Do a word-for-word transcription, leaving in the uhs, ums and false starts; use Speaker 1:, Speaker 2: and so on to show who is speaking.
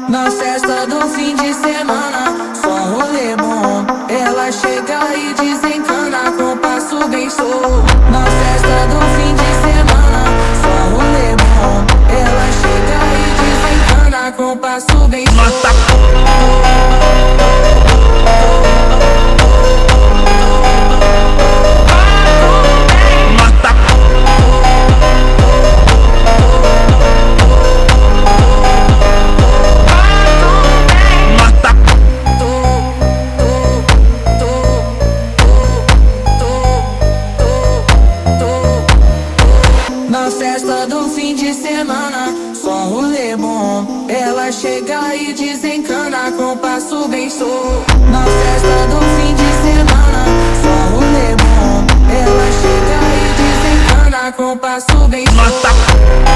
Speaker 1: Na festa do fim de semana, só rolê bom. Ela chega e desencana com passo bem solto. Na festa do fim de semana, só rolê bom. Ela chega e desencana com passo bem solto. Na festa do fim de semana, só rolê bom. Ela chega e desencana com passo bem solto. Na festa do fim de semana, só rolê bom. Ela chega e desencana com passo bem solto.